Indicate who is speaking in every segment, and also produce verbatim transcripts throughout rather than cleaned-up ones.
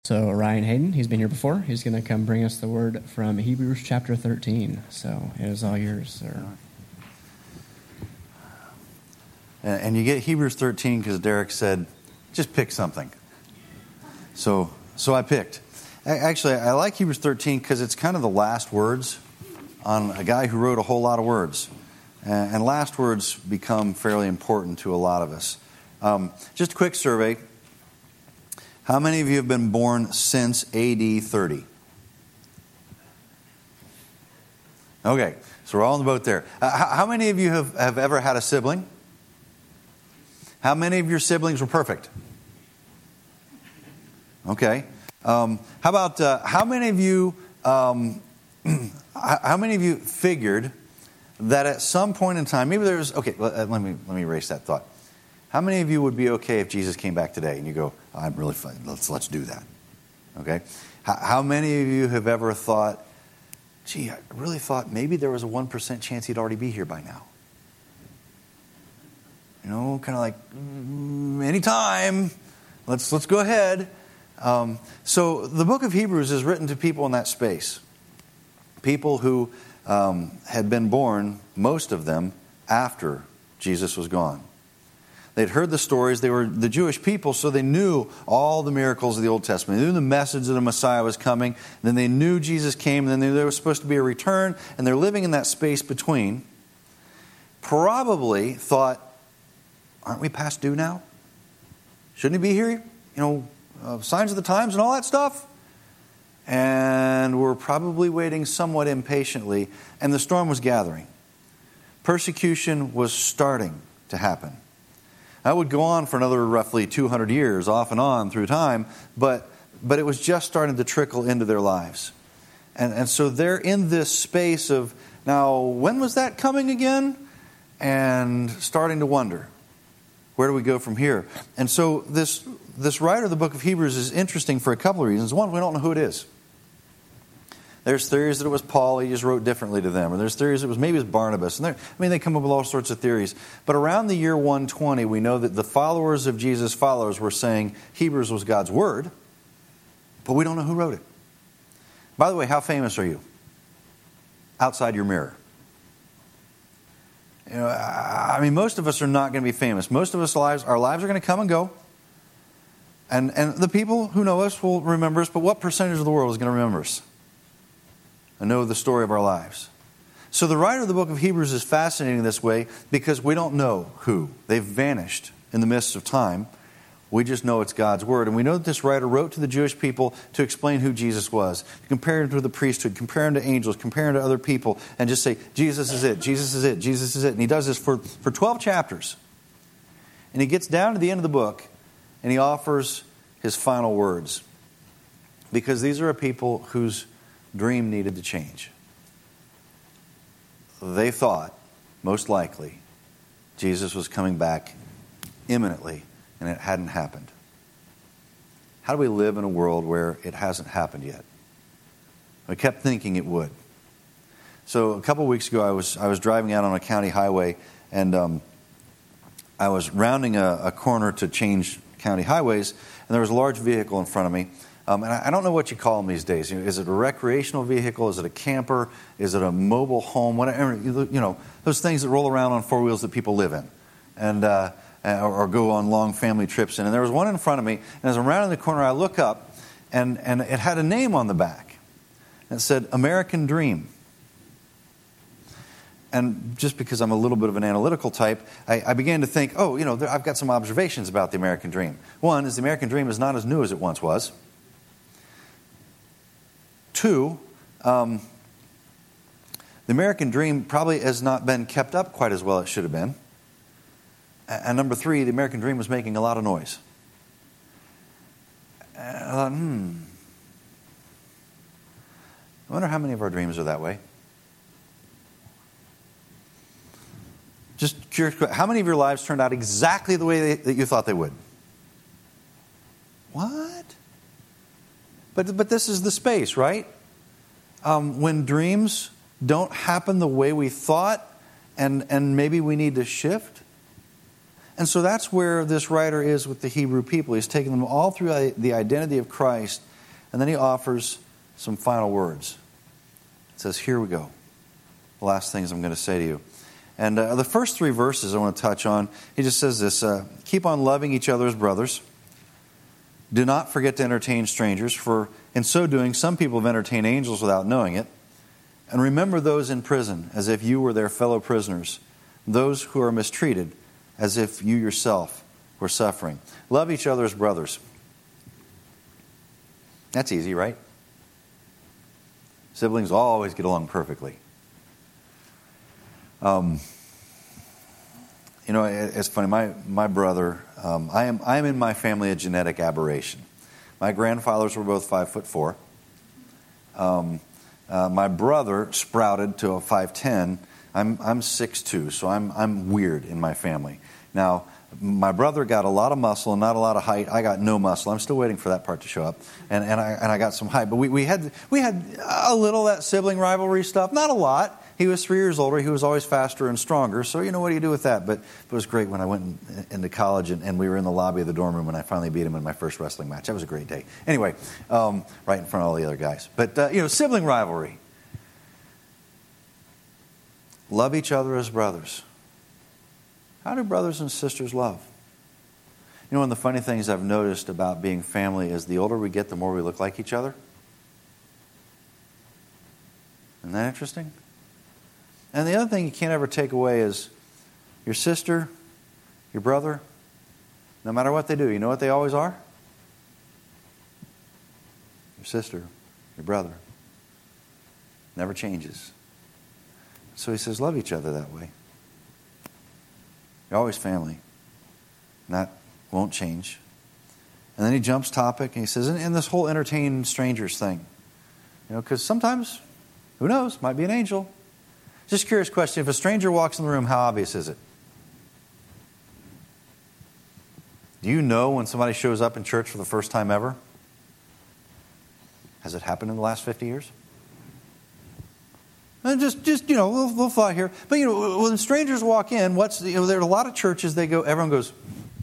Speaker 1: So Ryan Hayden, he's been here before. He's going to come bring us the word from Hebrews chapter thirteen. So it is all yours, sir.
Speaker 2: And you get Hebrews thirteen because Derek said, just pick something. So so I picked. Actually, I like Hebrews thirteen because it's kind of the last words on a guy who wrote a whole lot of words. And last words become fairly important to a lot of us. Um, just a quick survey. How many of you have been born since A D thirty? Okay, so we're all in the boat there. Uh, how, how many of you have, have ever had a sibling? How many of your siblings were perfect? Okay. Um, how about, uh, how many of you, um, how many of you figured that at some point in time, maybe there's, okay, let, let me let me erase that thought. How many of you would be okay if Jesus came back today and you go, I'm really fun. Let's let's do that. Okay? How, how many of you have ever thought, gee, I really thought maybe there was a one percent chance he'd already be here by now? You know, kind of like, mm, anytime. Let's let's go ahead. Um, so the book of Hebrews is written to people in that space. People who um, had been born, most of them, after Jesus was gone. They'd heard the stories. They were the Jewish people, so they knew all the miracles of the Old Testament. They knew the message that a Messiah was coming. Then they knew Jesus came, and then they knew there was supposed to be a return, and they're living in that space between. Probably thought, aren't we past due now? Shouldn't he be here? You know, uh, signs of the times and all that stuff? And we're probably waiting somewhat impatiently, and the storm was gathering. Persecution was starting to happen. That would go on for another roughly two hundred years, off and on through time, but but it was just starting to trickle into their lives. And, and so they're in this space of, now, when was that coming again? And starting to wonder, where do we go from here? And so this, this writer of the book of Hebrews is interesting for a couple of reasons. One, we don't know who it is. There's theories that it was Paul, he just wrote differently to them. Or there's theories that it was maybe it was Barnabas. And I mean, they come up with all sorts of theories. But around the year one twenty, we know that the followers of Jesus' followers were saying Hebrews was God's word, but we don't know who wrote it. By the way, how famous are you? Outside your mirror. You know, I mean, most of us are not going to be famous. Most of us lives, our lives are going to come and go. And, and the people who know us will remember us, but what percentage of the world is going to remember us and know the story of our lives? So the writer of the book of Hebrews is fascinating this way because we don't know who. They've vanished in the midst of time. We just know it's God's word. And we know that this writer wrote to the Jewish people to explain who Jesus was. Compare him to the priesthood, compare him to angels, compare him to other people, and just say, Jesus is it, Jesus is it, Jesus is it. And he does this for, for twelve chapters. And he gets down to the end of the book, and he offers his final words. Because these are a people whose dream needed to change. They thought, most likely, Jesus was coming back imminently, and it hadn't happened. How do we live in a world where it hasn't happened yet? I kept thinking it would. So a couple of weeks ago, I was I was driving out on a county highway, and um, I was rounding a, a corner to change county highways, and there was a large vehicle in front of me. Um, and I, I don't know what you call them these days. You know, is it a recreational vehicle? Is it a camper? Is it a mobile home? Whatever, you know, those things that roll around on four wheels that people live in, and uh, or, or go on long family trips in. And there was one in front of me, and as I'm rounding the corner, I look up, and and it had a name on the back. And it said American Dream. And just because I'm a little bit of an analytical type, I, I began to think, oh, you know, there, I've got some observations about the American Dream. One is the American Dream is not as new as it once was. Two, um, the American Dream probably has not been kept up quite as well as it should have been. And number three, the American Dream was making a lot of noise. And I thought, hmm, I wonder how many of our dreams are that way. Just curious, how many of your lives turned out exactly the way they, that you thought they would? What? But but this is the space, right? Um, when dreams don't happen the way we thought, and, and maybe we need to shift. And so that's where this writer is with the Hebrew people. He's taken them all through the identity of Christ And then he offers some final words. It says, here we go. The last things I'm going to say to you. And uh, the first three verses I want to touch on, he just says this, uh, keep on loving each other as brothers. Do not forget to entertain strangers, for in so doing, some people have entertained angels without knowing it. And remember those in prison as if you were their fellow prisoners, those who are mistreated as if you yourself were suffering. Love each other as brothers. That's easy, right? Siblings always get along perfectly. Um, you know, it, it's funny. My my brother, um, I am I am in my family a genetic aberration. My grandfathers were both five foot four. Um, uh, my brother sprouted to a five ten. I'm I'm six two, so I'm I'm weird in my family. Now, my brother got a lot of muscle and not a lot of height. I got no muscle. I'm still waiting for that part to show up. And and I and I got some height. But we, we had we had a little of that sibling rivalry stuff. Not a lot. He was three years older. He was always faster and stronger. So, you know, what do you do with that? But it was great when I went in, into college and, and we were in the lobby of the dorm room and I finally beat him in my first wrestling match. That was a great day. Anyway, um, right in front of all the other guys. But, uh, you know, sibling rivalry. Love each other as brothers. How do brothers and sisters love? You know, one of the funny things I've noticed about being family is the older we get, the more we look like each other. Isn't that interesting? And the other thing you can't ever take away is your sister, your brother, no matter what they do, you know what they always are? Your sister, your brother. Never changes. So he says, love each other that way. You're always family. And that won't change. And then he jumps topic and he says, and, and this whole entertain strangers thing. You know, because sometimes, who knows, might be an angel. Just a curious question. If a stranger walks in the room, how obvious is it? Do you know when somebody shows up in church for the first time ever? Has it happened in the last fifty years? And just, just you know, a little, little thought here. But, you know, when strangers walk in, what's you know, there are a lot of churches, they go, everyone goes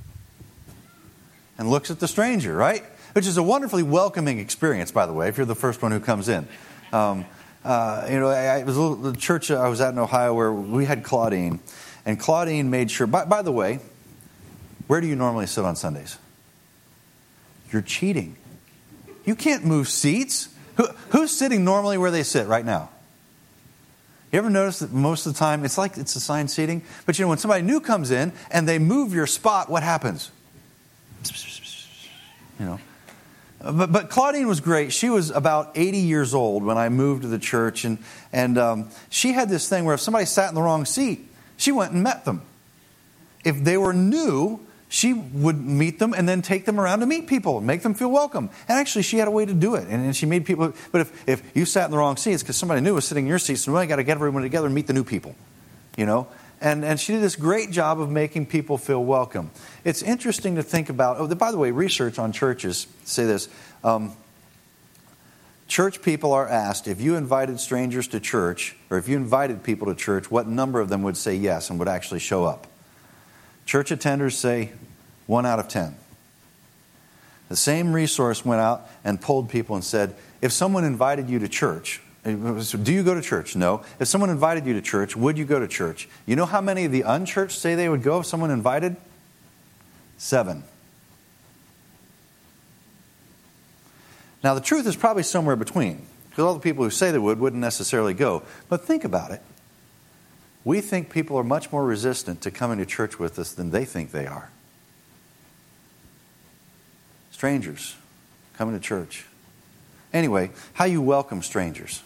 Speaker 2: and looks at the stranger, right? Which is a wonderfully welcoming experience, by the way, if you're the first one who comes in. Um, Uh, you know, I, it was a little, the church I was at in Ohio where we had Claudine, and Claudine made sure. By, by the way, where do you normally sit on Sundays? You're cheating. You can't move seats. Who, who's sitting normally where they sit right now? You ever notice that most of the time it's like it's assigned seating? But you know, when somebody new comes in and they move your spot, what happens? You know. But, but Claudine was great. She was about eighty years old when I moved to the church. And, and um, she had this thing where if somebody sat in the wrong seat, she went and met them. If they were new, she would meet them and then take them around to meet people and make them feel welcome. And actually, she had a way to do it. And, and she made people... But if, if you sat in the wrong seat, it's because somebody new was sitting in your seat. So we got to get everyone together and meet the new people. You know? And, and she did this great job of making people feel welcome. It's interesting to think about... Oh, by the way, research on churches say this. Um, church people are asked, if you invited strangers to church, or if you invited people to church, what number of them would say yes and would actually show up? Church attenders say one out of ten. The same resource went out and polled people and said, if someone invited you to church... Do you go to church? No. If someone invited you to church, would you go to church? You know how many of the unchurched say they would go if someone invited? Seven. Now, the truth is probably somewhere between, because all the people who say they would wouldn't necessarily go. But think about it. We think people are much more resistant to coming to church with us than they think they are. Strangers coming to church. Anyway, how you welcome strangers.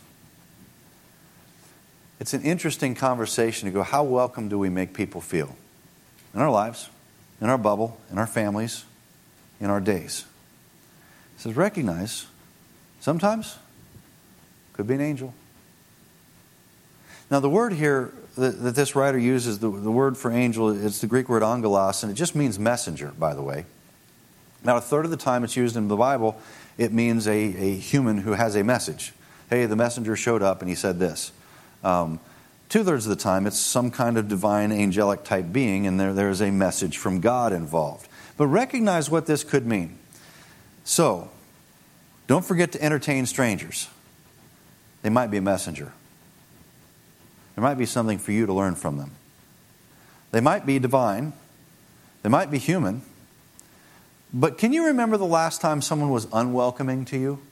Speaker 2: It's an interesting conversation to go, how welcome do we make people feel? In our lives, in our bubble, in our families, in our days. It says, recognize, sometimes, could be an angel. Now the word here that, that this writer uses, the, the word for angel, it's the Greek word angelos, and it just means messenger, by the way. Now a third of the time it's used in the Bible, it means a, a human who has a message. Hey, the messenger showed up and he said this. Um, two-thirds of the time, it's some kind of divine, angelic type being, and there, there's a message from God involved. But recognize what this could mean. So, Don't forget to entertain strangers. They might be a messenger. There might be something for you to learn from them. They might be divine. They might be human. But can you remember the last time someone was unwelcoming to you?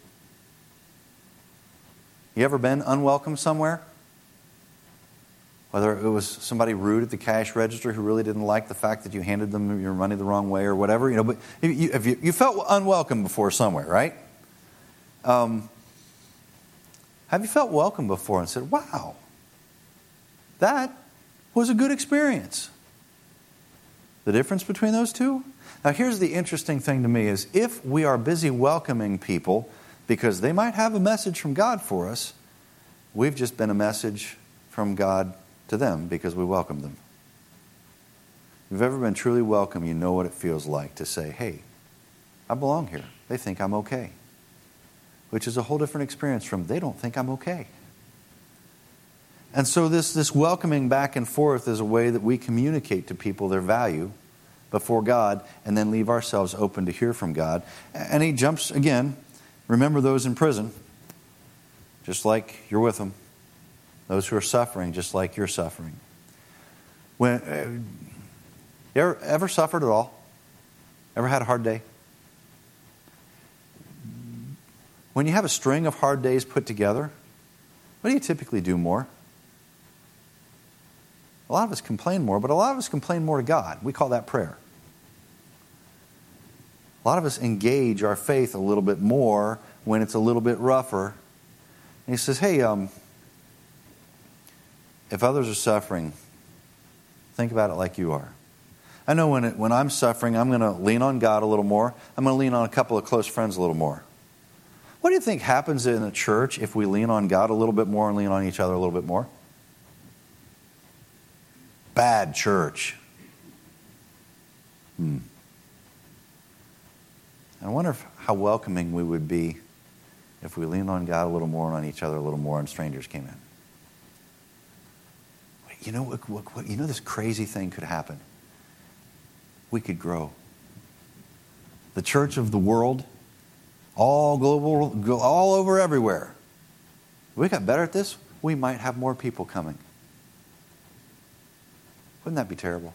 Speaker 2: You ever been unwelcome somewhere? Whether it was somebody rude at the cash register who really didn't like the fact that you handed them your money the wrong way or whatever. You know, but you, if you, you felt unwelcome before somewhere, right? Um, have you felt welcome before and said, wow, that was a good experience? The difference between those two? Now here's the interesting thing to me is if we are busy welcoming people because they might have a message from God for us, we've just been a message from God to them because we welcomed them. If you've ever been truly welcome, you know what it feels like to say, hey, I belong here. They think I'm okay. Which is a whole different experience from they don't think I'm okay. And so this, this welcoming back and forth is a way that we communicate to people their value before God and then leave ourselves open to hear from God. And he jumps again, remember those in prison, just like you're with them. Those who are suffering, just like you're suffering. When uh, you ever, ever suffered at all? Ever had a hard day? When you have a string of hard days put together, what do you typically do more? A lot of us complain more, but a lot of us complain more to God. We call that prayer. A lot of us engage our faith a little bit more when it's a little bit rougher. And he says, hey, um, if others are suffering, think about it like you are. I know when it, when I'm suffering, I'm going to lean on God a little more. I'm going to lean on a couple of close friends a little more. What do you think happens in the church if we lean on God a little bit more and lean on each other a little bit more? Bad church. Hmm. I wonder if, how welcoming we would be if we leaned on God a little more and on each other a little more and strangers came in. You know, what, what, what, you know this crazy thing could happen. We could grow. The church of the world, all global, all over everywhere. If we got better at this, we might have more people coming. Wouldn't that be terrible?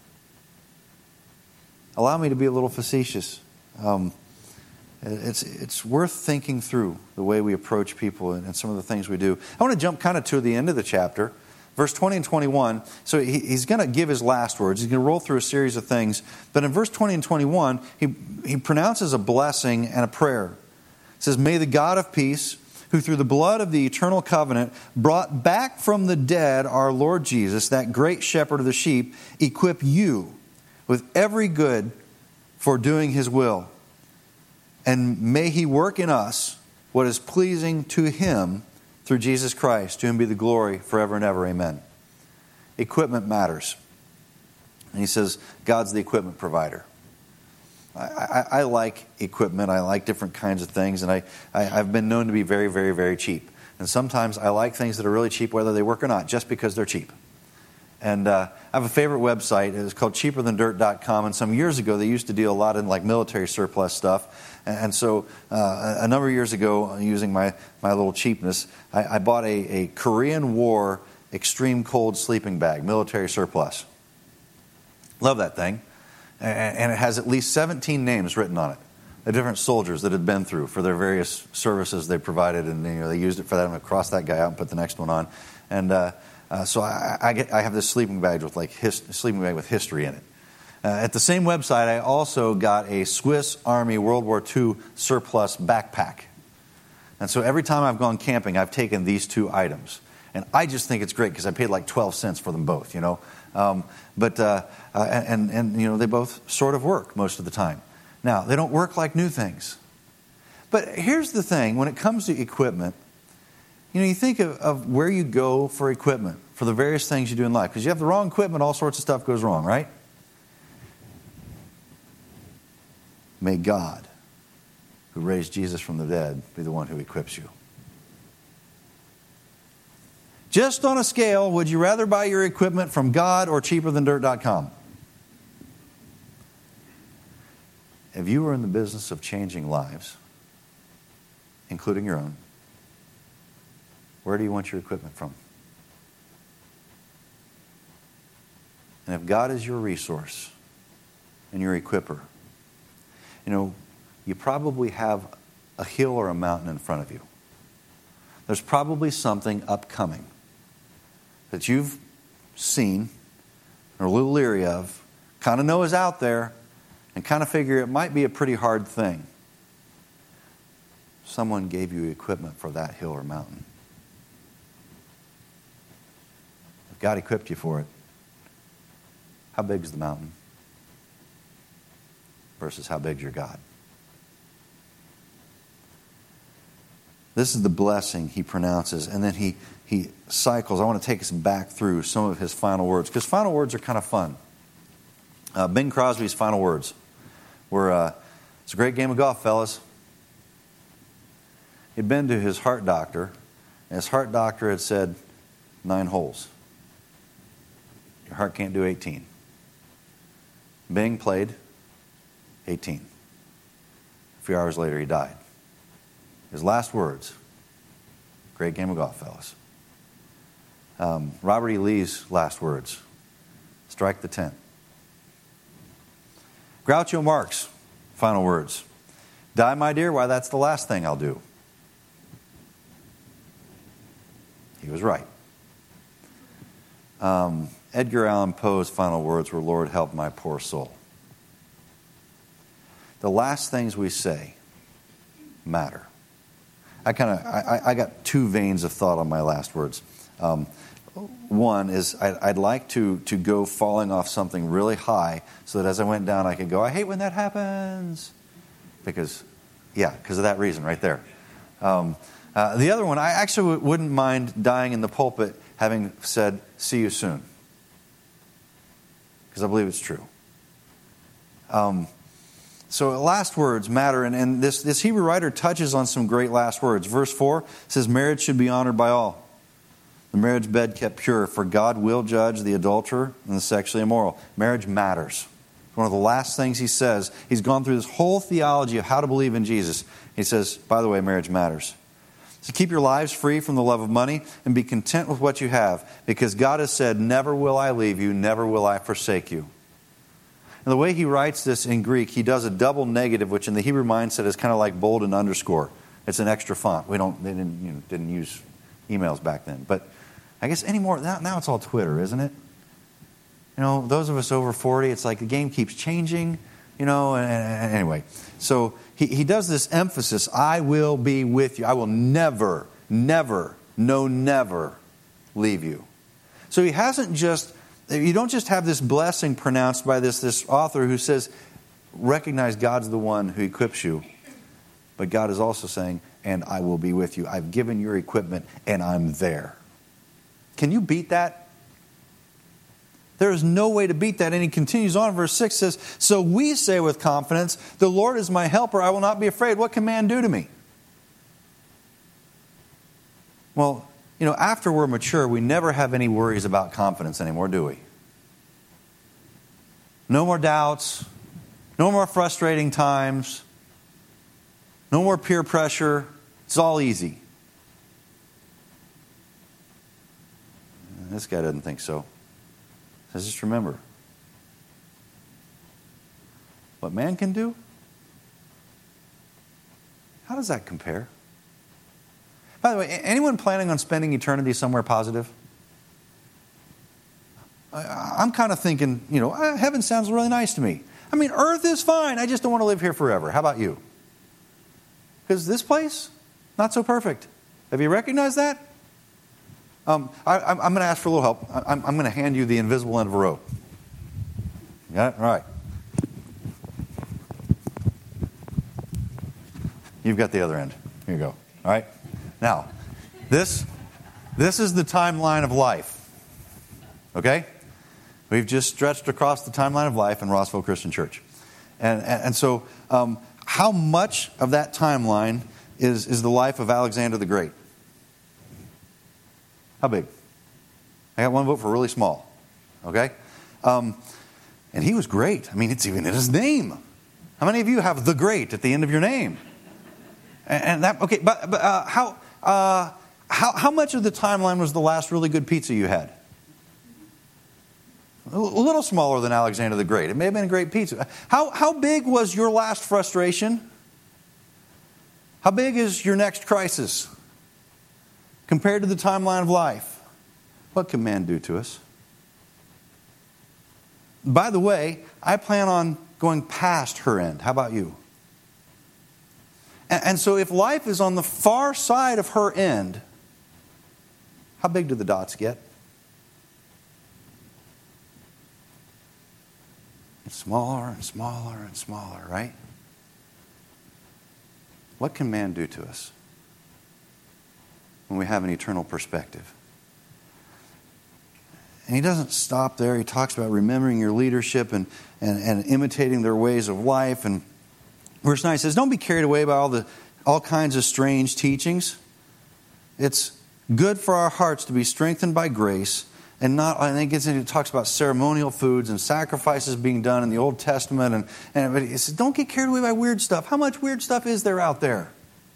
Speaker 2: Allow me to be a little facetious. Um, it's it's worth thinking through the way we approach people and, and some of the things we do. I want to jump kind of to the end of the chapter. Verse twenty and twenty-one, so he, he's going to give his last words. He's going to roll through a series of things. But in verse twenty and twenty-one, he, he pronounces a blessing and a prayer. It says, may the God of peace, who through the blood of the eternal covenant brought back from the dead our Lord Jesus, that great shepherd of the sheep, equip you with every good for doing his will. And may he work in us what is pleasing to him through Jesus Christ, to him be the glory forever and ever. Amen. Equipment matters. And he says, God's the equipment provider. I, I, I like equipment. I like different kinds of things. And I, I, I've been known to be very, very, very cheap. And sometimes I like things that are really cheap, whether they work or not, just because they're cheap. And uh, I have a favorite website. It's called cheaper than dirt dot com. And some years ago, they used to deal a lot in like military surplus stuff. And so uh, a number of years ago, using my, my little cheapness, I, I bought a, a Korean War extreme cold sleeping bag, military surplus. Love that thing. And it has at least seventeen names written on it, the different soldiers that had been through for their various services they provided. And you know, they used it for that. I'm going to cross that guy out and put the next one on. And uh, uh, so I, I, get, I have this sleeping bag with like his, sleeping bag with history in it. Uh, at the same website, I also got a Swiss Army World War Two surplus backpack. And so every time I've gone camping, I've taken these two items. And I just think it's great because I paid like twelve cents for them both, you know. Um, but, uh, uh, and, and, you know, they both sort of work most of the time. Now, they don't work like new things. But here's the thing. When it comes to equipment, you know, you think of, of where you go for equipment, for the various things you do in life. Because you have the wrong equipment, all sorts of stuff goes wrong, right? May God, who raised Jesus from the dead, be the one who equips you. Just on a scale, would you rather buy your equipment from God or cheaper than dirt dot com? If you were in the business of changing lives, including your own, where do you want your equipment from? And if God is your resource and your equipper, you know, you probably have a hill or a mountain in front of you. There's probably something upcoming that you've seen or a little leery of, kind of know is out there, and kind of figure it might be a pretty hard thing. Someone gave you equipment for that hill or mountain. If God equipped you for it, how big is the mountain versus how big is your God? This is the blessing he pronounces, and then he, he cycles. I want to take us back through some of his final words, because final words are kind of fun. Uh, Bing Crosby's final words were, uh, it's a great game of golf, fellas. He'd been to his heart doctor, and his heart doctor had said, nine holes. Your heart can't do eighteen. Bing played eighteen. A few hours later, he died. His last words, great game of golf, fellas. Um, Robert E. Lee's last words, strike the tent. Groucho Marx, final words, die, my dear, why, that's the last thing I'll do. He was right. Um, Edgar Allan Poe's final words were, Lord, help my poor soul. The last things we say matter. I kind of I, I got two veins of thought on my last words. Um, one is I, I'd like to to go falling off something really high so that as I went down I could go, I hate when that happens. Because, yeah, because of that reason right there. Um, uh, the other one, I actually w- wouldn't mind dying in the pulpit having said, see you soon. Because I believe it's true. Um, so last words matter, and, and this, this Hebrew writer touches on some great last words. Verse four says, marriage should be honored by all. The marriage bed kept pure, for God will judge the adulterer and the sexually immoral. Marriage matters. One of the last things he says, he's gone through this whole theology of how to believe in Jesus. He says, by the way, marriage matters. So keep your lives free from the love of money and be content with what you have, because God has said, never will I leave you, never will I forsake you. And the way he writes this in Greek, he does a double negative, which in the Hebrew mindset is kind of like bold and underscore. It's an extra font. We don't, they didn't, you know, didn't use emails back then. But I guess anymore, now, now it's all Twitter, isn't it? You know, those of us over forty, it's like the game keeps changing, you know, and, and anyway. So he, he does this emphasis, I will be with you. I will never, never, no, never leave you. So he hasn't just, you don't just have this blessing pronounced by this, this author who says, recognize God's the one who equips you. But God is also saying, and I will be with you. I've given your equipment and I'm there. Can you beat that? There is no way to beat that. And he continues on, verse six says, so we say with confidence, the Lord is my helper, I will not be afraid. What can man do to me? Well, you know, after we're mature, we never have any worries about confidence anymore, do we? No more doubts, no more frustrating times, no more peer pressure. It's all easy. This guy doesn't think so. He says, just remember, what man can do, how does that compare? By the way, anyone planning on spending eternity somewhere positive? I, I'm kind of thinking, you know, heaven sounds really nice to me. I mean, earth is fine. I just don't want to live here forever. How about you? Because this place, not so perfect. Have you recognized that? Um, I, I'm going to ask for a little help. I'm, I'm going to hand you the invisible end of a rope. Got it? All right. You've got the other end. Here you go. All right. Now, this, this is the timeline of life. Okay? We've just stretched across the timeline of life in Rossville Christian Church. And, and, and so, um, how much of that timeline is, is the life of Alexander the Great? How big? I got one vote for really small. Okay? Um, and he was great. I mean, it's even in his name. How many of you have the great at the end of your name? And that, okay, but, but uh, how, uh, how, how much of the timeline was the last really good pizza you had? A little smaller than Alexander the Great. It may have been a great pizza. How, how big was your last frustration? How big is your next crisis compared to the timeline of life? What can man do to us? By the way, I plan on going past her end. How about you? And, and so if life is on the far side of her end, how big do the dots get? It's smaller and smaller and smaller, right? What can man do to us when we have an eternal perspective? And he doesn't stop there. He talks about remembering your leadership and, and, and imitating their ways of life. And verse nine says, don't be carried away by all the all kinds of strange teachings. It's good for our hearts to be strengthened by grace. And not, and it gets into, it talks about ceremonial foods and sacrifices being done in the Old Testament. And, and but he says, don't get carried away by weird stuff. How much weird stuff is there out there?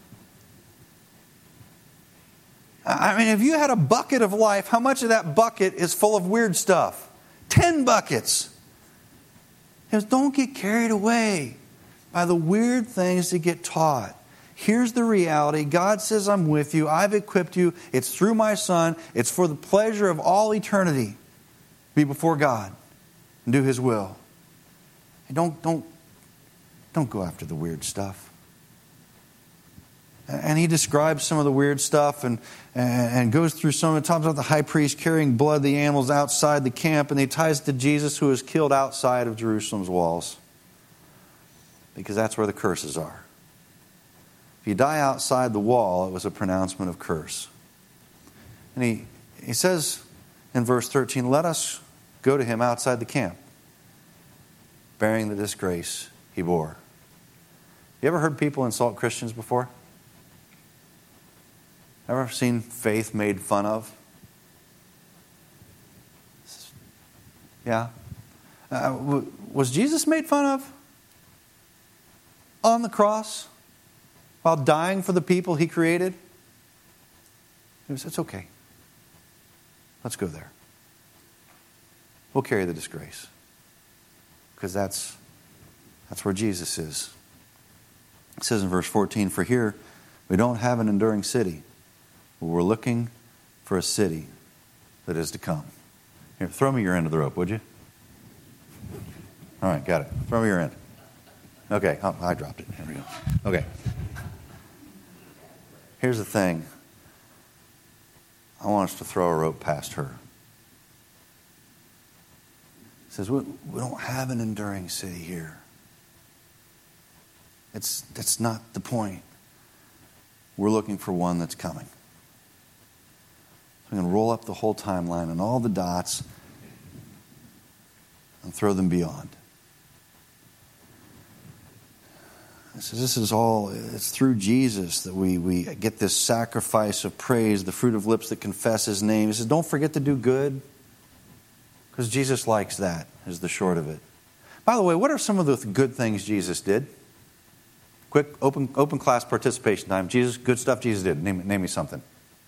Speaker 2: I mean, if you had a bucket of life, how much of that bucket is full of weird stuff? Ten buckets. He says, don't get carried away by the weird things that get taught. Here's the reality. God says, I'm with you. I've equipped you. It's through my Son. It's for the pleasure of all eternity. Be before God and do His will. And don't, don't, don't go after the weird stuff. And he describes some of the weird stuff and, and, and goes through some of it. Talks about the high priest carrying blood of the animals outside the camp. And he ties it to Jesus, who was killed outside of Jerusalem's walls. Because that's where the curses are. If you die outside the wall, it was a pronouncement of curse. And he, he says in verse thirteen, let us go to him outside the camp, bearing the disgrace he bore. You ever heard people insult Christians before? Ever seen faith made fun of? Yeah. Uh, was Jesus made fun of on the cross? While dying for the people He created? He says, it's okay. Let's go there. We'll carry the disgrace. Because that's, that's where Jesus is. It says in verse fourteen, for here we don't have an enduring city, but we're looking for a city that is to come. Here, throw me your end of the rope, would you? All right, got it. Throw me your end. Okay, oh, I dropped it. Here we go. Okay. Here's the thing. I want us to throw a rope past her. It says, we, we don't have an enduring city here. It's, that's not the point. We're looking for one that's coming. So I'm going to roll up the whole timeline and all the dots and throw them beyond. So this is all, it's through Jesus that we, we get this sacrifice of praise, the fruit of lips that confess His name. He says, don't forget to do good, because Jesus likes that, is the short of it. By the way, what are some of the good things Jesus did? Quick, open open class participation time. Jesus, good stuff Jesus did. Name, name me something.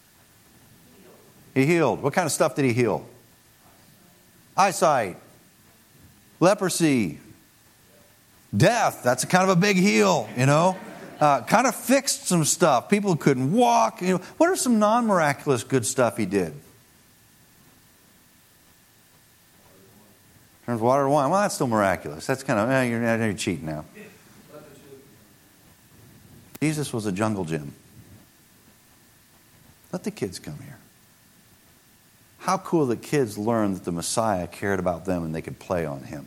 Speaker 2: He healed. What kind of stuff did He heal? Eyesight. Leprosy. Death, that's a kind of a big heal, you know. Uh, kind of fixed some stuff. People couldn't walk. You know, what are some non-miraculous good stuff He did? Turns water to wine. Well, that's still miraculous. That's kind of, eh, you're, you're cheating now. Jesus was a jungle gym. Let the kids come here. How cool that kids learned that the Messiah cared about them and they could play on Him.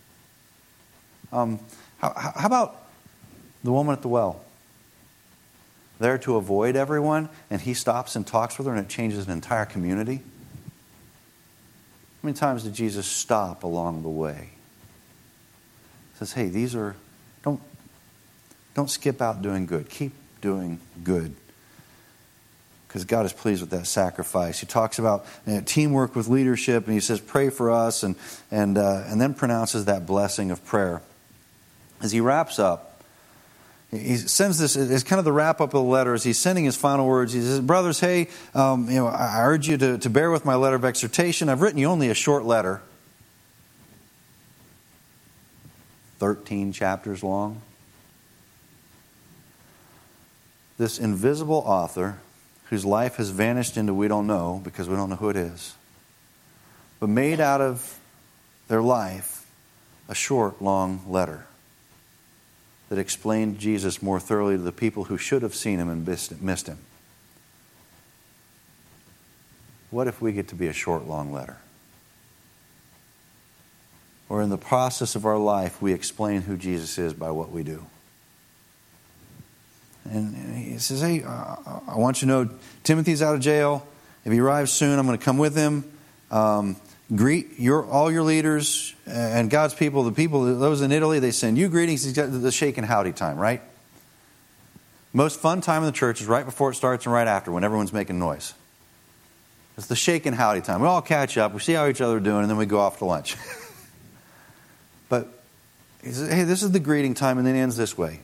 Speaker 2: Um, how, how about the woman at the well? There to avoid everyone, and He stops and talks with her, and it changes an entire community. How many times did Jesus stop along the way? He says, hey, these are, don't, don't skip out doing good. Keep doing good. Because God is pleased with that sacrifice. He talks about you know, teamwork with leadership, and He says, pray for us, and, and, uh, and then pronounces that blessing of prayer. As he wraps up, he sends this, it's kind of the wrap up of the letter as he's sending his final words. He says, brothers, hey, um, you know, I urge you to, to bear with my letter of exhortation. I've written you only a short letter, thirteen chapters long. This invisible author whose life has vanished into we don't know because we don't know who it is, but made out of their life a short, long letter that explained Jesus more thoroughly to the people who should have seen him and missed him. What if we get to be a short, long letter? Or in the process of our life, we explain who Jesus is by what we do. And he says, hey, uh, I want you to know Timothy's out of jail. If he arrives soon, I'm going to come with him. Um, Greet your all your leaders and God's people, the people, those in Italy, they send you greetings. He's got the shake and howdy time, right? Most fun time in the church is right before it starts and right after, when everyone's making noise. It's the shake and howdy time. We all catch up, we see how each other are doing, and then we go off to lunch. But he says, hey, this is the greeting time, and then it ends this way.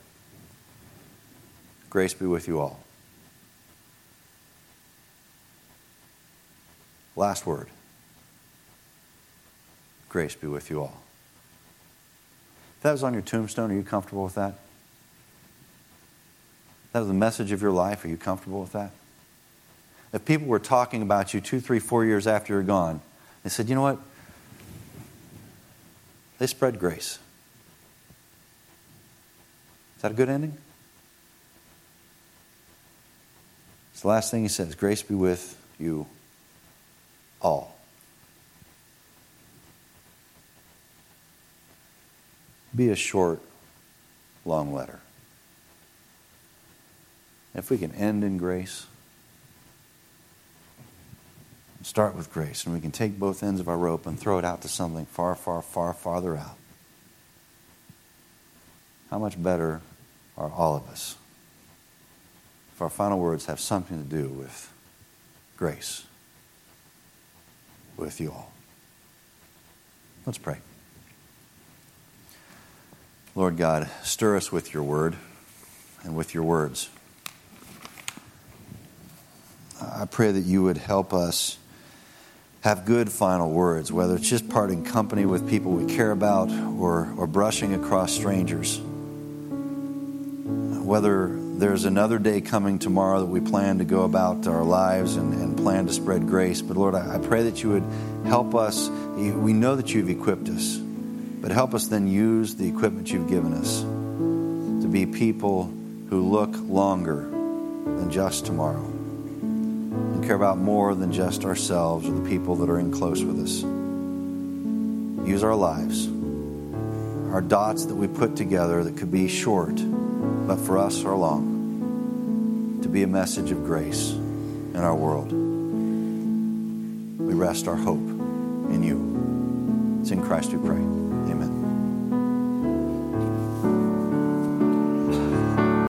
Speaker 2: Grace be with you all. Last word. Grace be with you all. If that was on your tombstone, are you comfortable with that? If that was the message of your life, are you comfortable with that? If people were talking about you two, three, four years after you're gone, they said, you know what? They spread grace. Is that a good ending? It's the last thing he says. Grace be with you all. Be a short, long letter. If we can end in grace, start with grace, and we can take both ends of our rope and throw it out to something far, far, far, farther out, how much better are all of us if our final words have something to do with grace with you all. Let's pray. Lord God, stir us with your word and with your words. I pray that you would help us have good final words, whether it's just parting company with people we care about or, or brushing across strangers. Whether there's another day coming tomorrow that we plan to go about our lives and, and plan to spread grace. But Lord, I, I pray that you would help us. We know that you've equipped us. But help us then use the equipment you've given us to be people who look longer than just tomorrow and care about more than just ourselves or the people that are in close with us. Use our lives, our dots that we put together that could be short, but for us are long, to be a message of grace in our world. We rest our hope in you. It's in Christ we pray.